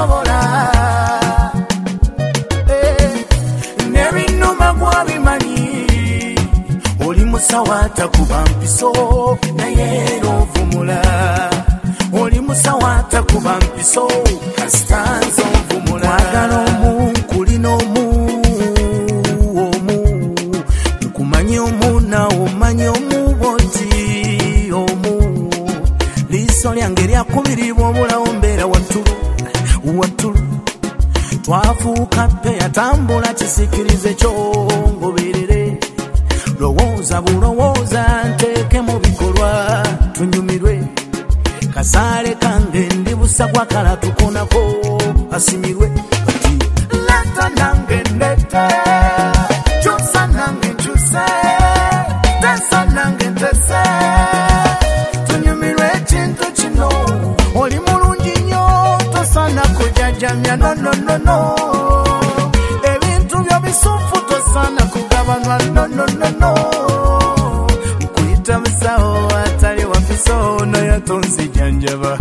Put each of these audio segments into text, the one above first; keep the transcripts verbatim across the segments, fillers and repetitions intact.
gwasobola nebinuma gwabimanyi oli musawo atakuba mpiso naye ovumula oli musawo atakuba mpiso kasitanza ovumula mwagala omu kulina omu omu nkumanyi omu nawe omanyi omu boti omu liiso lyange lyakubiribwa obulawo mbeera wattulu wattulu twafuuka pe yatambula kisikirize kyo ngoberere lowooza bulowooza nteeke mu bikolwa tunyumirwe kasaale kange ndi busagwa kala tukonako asimirwe ati leta nange ndete kyusa nange nkyuse tesa nange ntese tunyumirwe ekintu kino oli mulungi nnyo tosana kujajamya nononono ebintu byo bisufu tosana kugabanwa nononono nkuyita musawo atali wafiso nayatonzi janjaba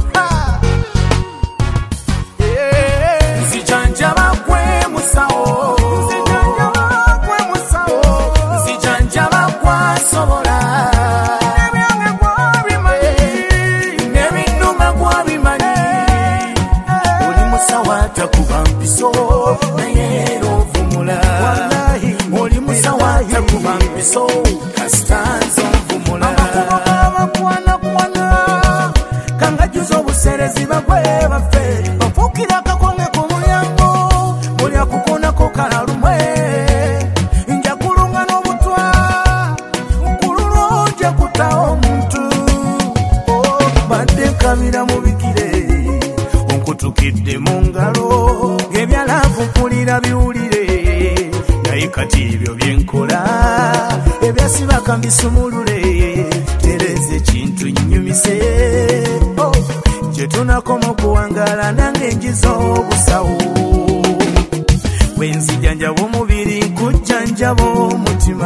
nzijanjaba gwe musawo nzijanjaba gwe musawo nzijanjaba gwasobola nebyange gwabimanyi nebinuma gwabimanyi oli musawo atakuba mpiso naye ovumula oli musawo atakuba mpiso kasitanza ovumula amakubo gabakwanakwana kangajuza obuserezi bagwe baffe bafuukira akakwange ku mulyango buli akukonako kalalumwe nja kulunga n'obutwa nkululwo nja kutawo omuntu badde nkabira mu bigire onkutukidde mu ngalo ng'ebyalaavu mpulira biwulire naye kati ebyo byenkola ebyasibaka mbisumulule tereza ekintu nnyumise gye tunakoma okuwangaala nange enjiza obusawo bwenzijanjaba omubiri nkujjanjaba omutima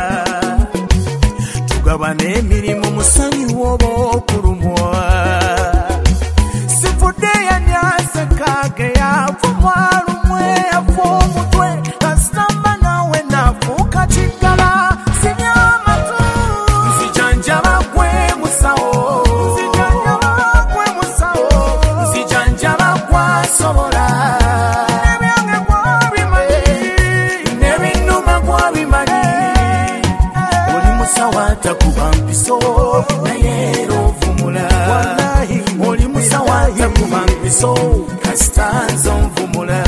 tugabana emirimu musaniwo oba okulumwa sifudde yanyasekaage yavumwa lumwe yafa omutwe kasitamba nawe nafuuka kiggala sinyamatu nzijanjaba gwe musawo nzijanjaba gwe musawo nzijanjaba gwasobola nebyange gwabimanyi nebinuma gwabimanyi oli musawo atakuba mpiso naye ovumula oli musawo atakuba mpiso kasitanza onvumula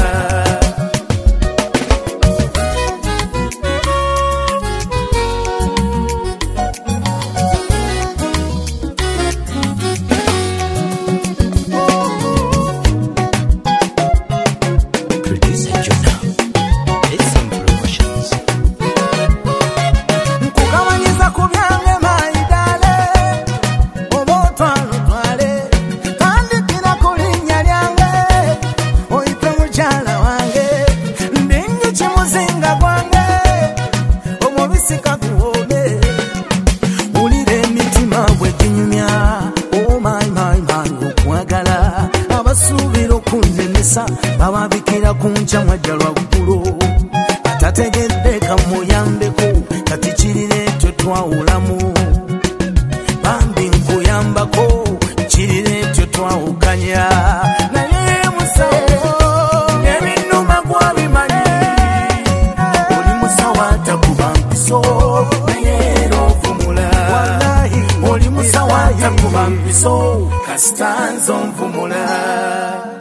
nkugabanyiza ku byange mayidale oba otwalo twale tandikira ku linnya lyange oyite mukyala wange ndingi kimuzinga gwange omubisi kaguwoome wulira emitima bwe ginyumya omayimayimayi okwagala abasuubira okunnemesa bababikira ku nkyamwajja lwaggulo atategedde kamuyambeko kati kirira ekyo twawulamu bambi nkuyambako kirira ekyo twawukanya naye musawo nebinuma gwabimanyi oli musawo atakuba mpiso naye ovumula oli musawo atakuba mpiso kasitanza onvumula